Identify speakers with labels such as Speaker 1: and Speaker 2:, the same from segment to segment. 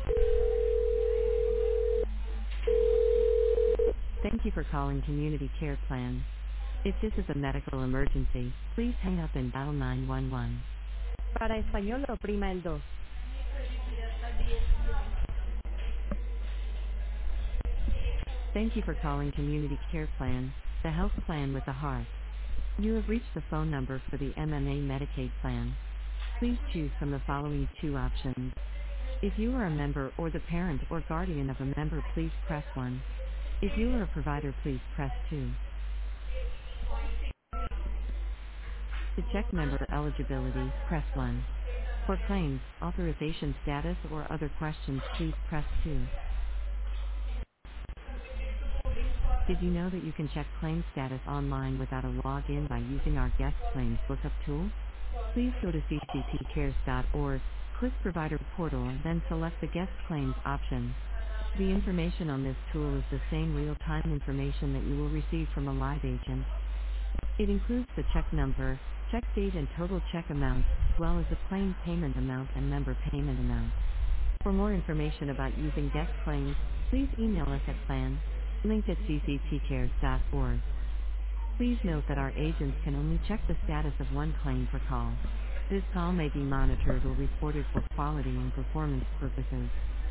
Speaker 1: Thank you for calling Community Care Plan. If this is a medical emergency, please hang up and dial 911. Para español, oprima el dos. Thank you for calling Community Care Plan, the health plan with a heart. You have reached the phone number for the MMA Medicaid plan. Please choose from the following two options. If you are a member or the parent or guardian of a member, please press 1. If you are a provider, please press 2. To check member eligibility, press 1. For claims, authorization status, or other questions, please press 2. Did you know that you can check claim status online without a login by using our guest claims lookup tool? Please go to ccpcares.org, click Provider Portal, and then select the Guest Claims option. The information on this tool is the same real-time information that you will receive from a live agent. It includes the check number, check date, and total check amount, as well as the claim payment amount and member payment amount. For more information about using guest claims, please email us at plan@ccpcares.org. Please note that our agents can only check the status of one claim per call. This call may be monitored or recorded for quality and performance purposes.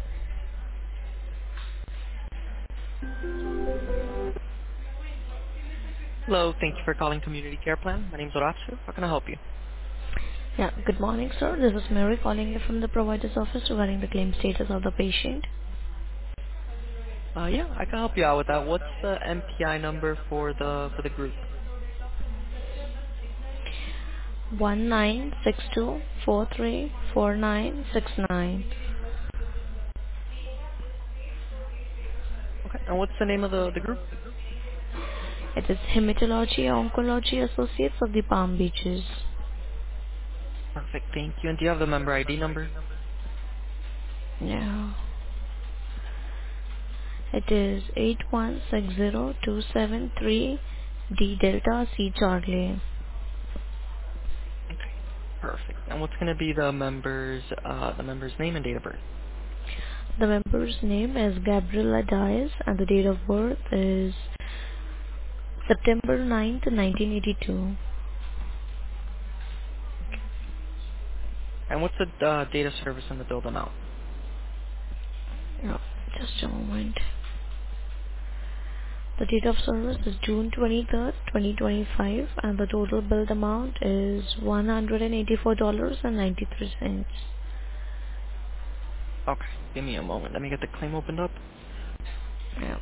Speaker 1: Hello, thank you for calling Community Care Plan. My name is Horacio. How can I help you?
Speaker 2: Yeah. Good morning, sir. This is Mary calling you from the provider's office regarding the claim status of the patient.
Speaker 1: Yeah, I can help you out with that. What's the MPI number for the group?
Speaker 2: 1962434969.
Speaker 1: Okay, and what's the name of the group?
Speaker 2: It is Hematology Oncology Associates of the Palm Beaches.
Speaker 1: Perfect, thank you. And do you have the member ID number?
Speaker 2: Yeah. It is 8160273 D Delta C Charlie.
Speaker 1: Okay, perfect. And what's going to be the member's name and date of birth?
Speaker 2: The member's name is Gabriela Diaz and the date of birth is September 9th, 1982.
Speaker 1: And what's the data service and the billed amount?
Speaker 2: No, just a moment. The date of service is June 23rd, 2025, and the total billed amount is $184.93.
Speaker 1: Okay, give me a moment. Let me get the claim opened up.
Speaker 2: Yeah.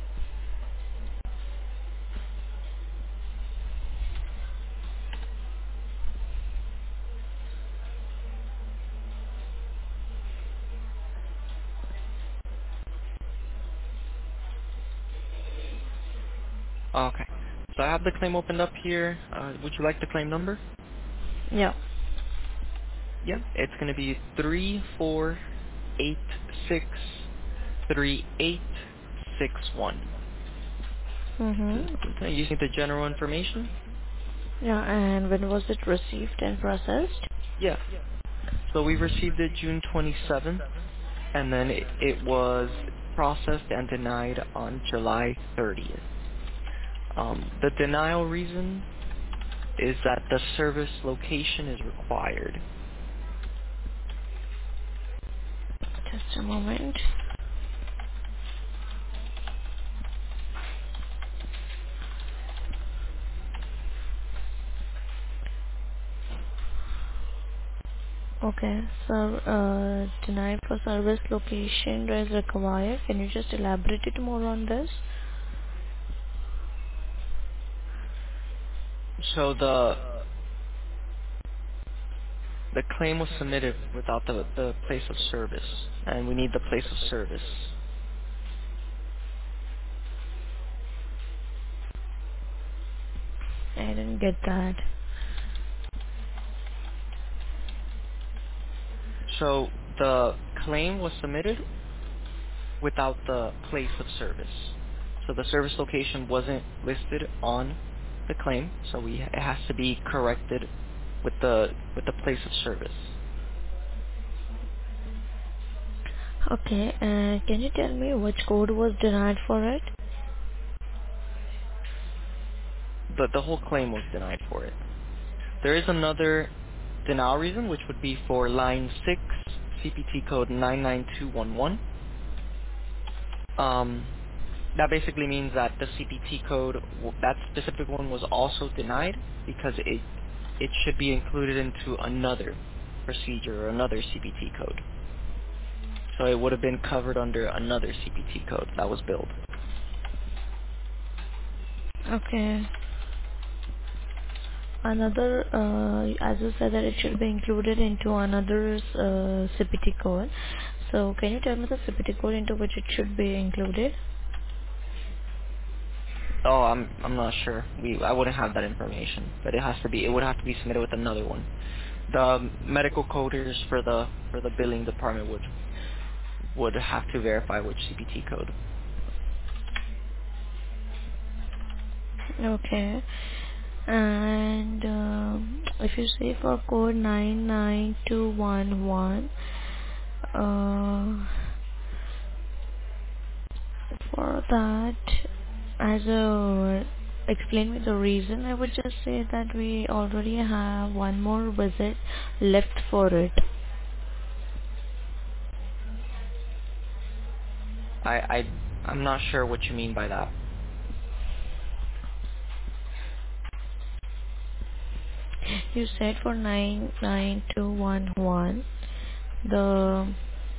Speaker 1: Okay, so I have the claim opened up here. Would you like the claim number?
Speaker 2: Yeah.
Speaker 1: Yeah, it's going to be 34863861.
Speaker 2: Mm-hmm.
Speaker 1: Using the general information?
Speaker 2: Yeah, and when was it received and processed?
Speaker 1: Yeah. So we received it June 27th, and then it was processed and denied on July 30th. The denial reason is that the service location is required.
Speaker 2: Just a moment. Okay, so denied for service location is required. Can you just elaborate it more on this?
Speaker 1: So the claim was submitted without the place of service, and we need the place of service.
Speaker 2: I didn't get that.
Speaker 1: So the claim was submitted without the place of service. So the service location wasn't listed on the claim, so it has to be corrected with the place of service.
Speaker 2: Okay, and can you tell me which code was denied for it?
Speaker 3: The whole claim was denied for it. There is another denial reason, which would be for line 6, CPT code 99211. That basically means that the CPT code, that specific one was also denied because it should be included into another procedure or another CPT code. So it would have been covered under another CPT code that was billed.
Speaker 2: Okay. Another, as you said that it should be included into another CPT code. So can you tell me the CPT code into which it should be included?
Speaker 3: Oh, I'm not sure. I wouldn't have that information, but it would have to be submitted with another one. The medical coders for the billing department would have to verify which CPT code.
Speaker 2: Okay. And if you say for code 99211, uh, for that, as a explain me the reason, I would just say that we already have one more visit left for it.
Speaker 3: I'm not sure what you mean by that.
Speaker 2: You said for 99211, the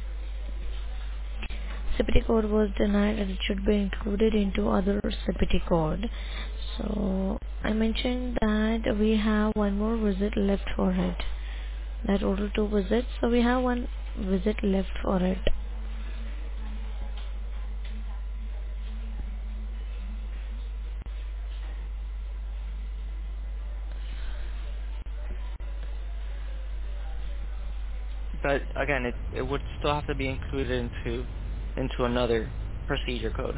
Speaker 2: CPT code was denied and it should be included into other CPT code. So I mentioned that we have one more visit left for it. That total 2 visits, so we have one visit left for it.
Speaker 3: But again, it would still have to be included into another procedure code.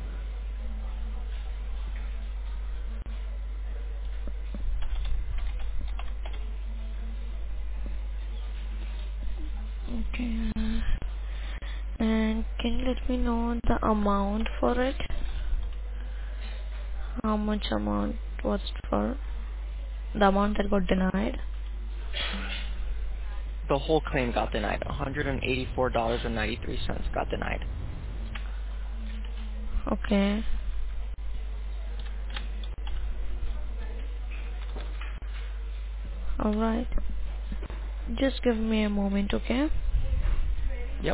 Speaker 2: Okay. And can you let me know the amount for it? How much amount was it for? The amount that got denied?
Speaker 3: The whole claim got denied. $184.93 got denied.
Speaker 2: Okay. Alright. Just give me a moment, okay?
Speaker 3: Yep.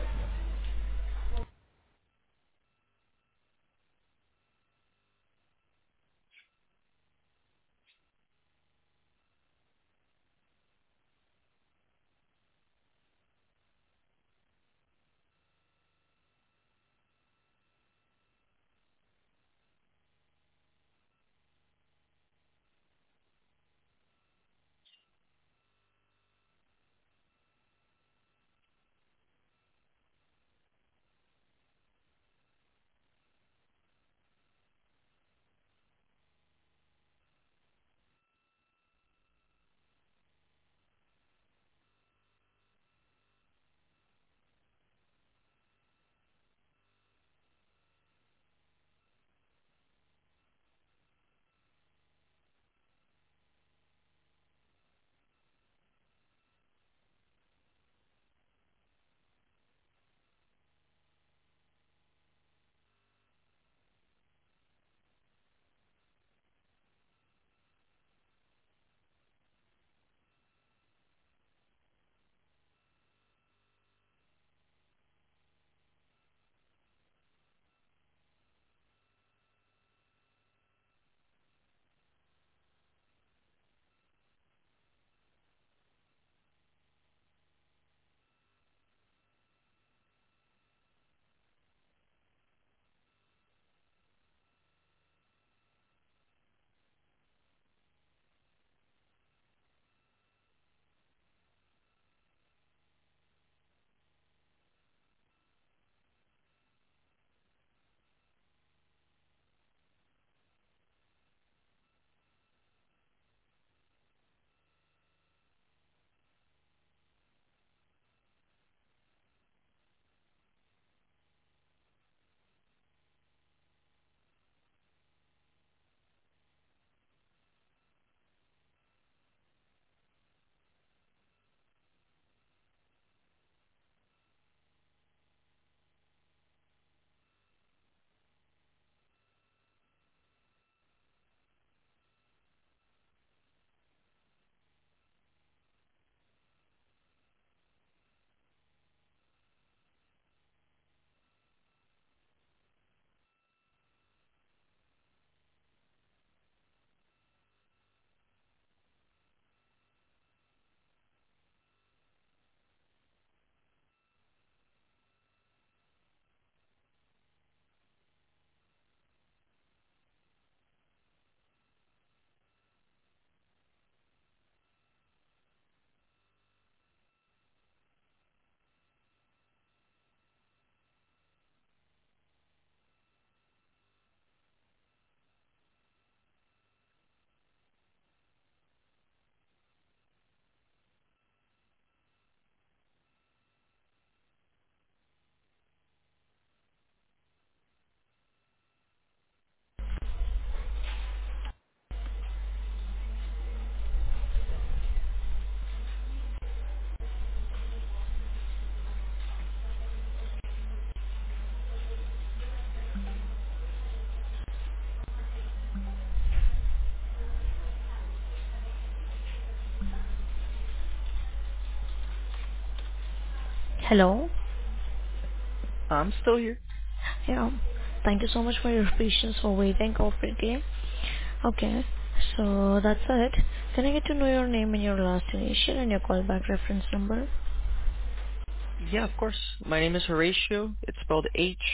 Speaker 2: Hello?
Speaker 3: I'm still here.
Speaker 2: Yeah. Thank you so much for your patience for waiting cooperatively. Okay. So that's it. Can I get to know your name and your last initial and your callback reference number?
Speaker 3: Yeah, of course. My name is Horatio. It's spelled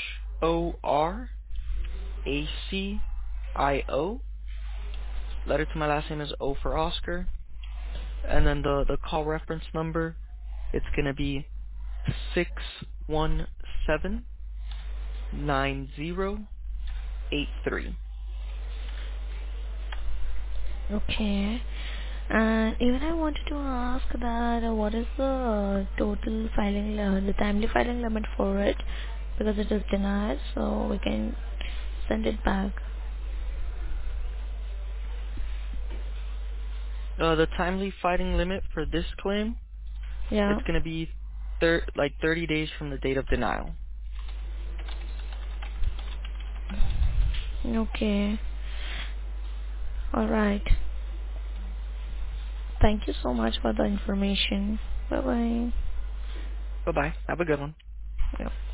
Speaker 3: Horacio. Letter to my last name is O for Oscar. And then the call reference number, it's going to be 6179083.
Speaker 2: Okay. And even I wanted to ask that what is the total filing, the timely filing limit for it? Because it is denied, so we can send it back.
Speaker 3: The timely fighting limit for this claim,
Speaker 2: Yeah.
Speaker 3: it's going to be 30 days from the date of denial.
Speaker 2: Okay. Alright. Thank you so much for the information. Bye bye.
Speaker 3: Bye-bye. Have a good one.
Speaker 2: Yeah.